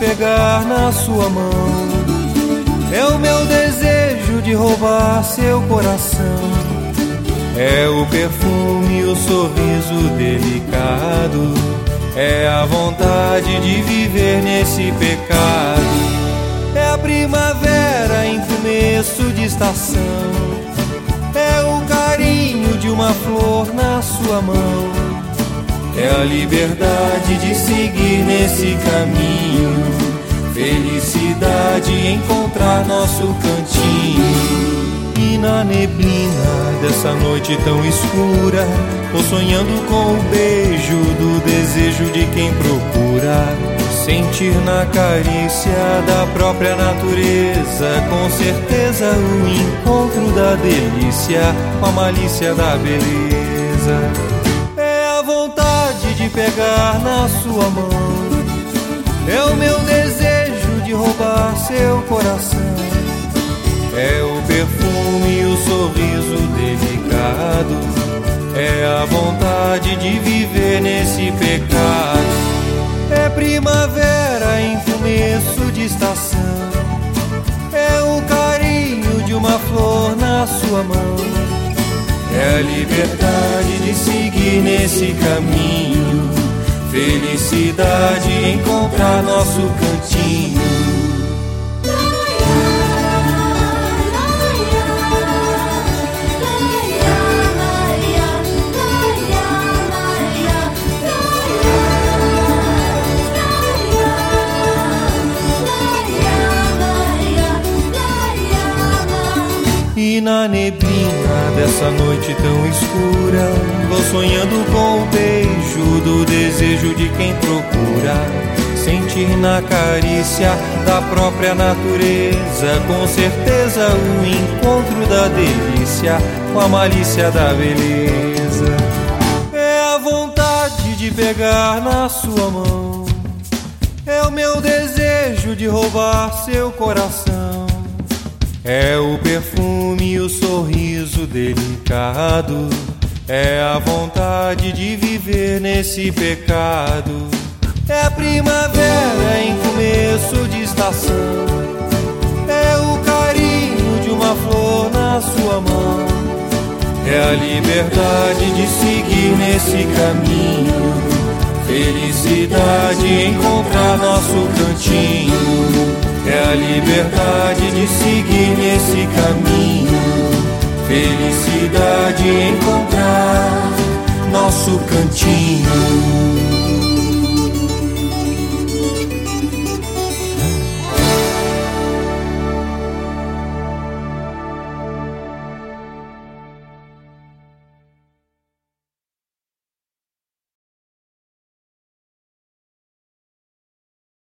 pegar na sua mão. É o meu desejo de roubar seu coração. É o perfume, o sorriso delicado. É a vontade de viver nesse pecado. É a primavera em começo de estação. É o carinho de uma flor na sua mão. É a liberdade de seguir nesse caminho. Felicidade em encontrar nosso cantinho. E na neblina dessa noite tão escura, vou sonhando com o beijo do desejo de quem procura sentir na carícia da própria natureza, com certeza o encontro da delícia com a malícia da beleza. É a vontade de pegar na sua mão. É o meu desejo de roubar seu coração. É o perfume, o sorriso delicado. É a vontade de viver nesse pecado. É primavera em começo de estação. É o carinho de uma flor na sua mão. É a liberdade de seguir nesse caminho. Felicidade em encontrar nosso cantinho. E na neblina dessa noite tão escura, vou sonhando com o beijo do desejo de quem procura sentir na carícia da própria natureza, com certeza o encontro da delícia com a malícia da beleza. É a vontade de pegar na sua mão. É o meu desejo de roubar seu coração. É o perfume, o sorriso delicado. É a vontade de viver nesse pecado. É a primavera em começo de estação. É o carinho de uma flor na sua mão. É a liberdade de seguir nesse caminho. Felicidade em encontrar nosso cantinho. É a liberdade de seguir nesse caminho. Felicidade em encontrar nosso cantinho.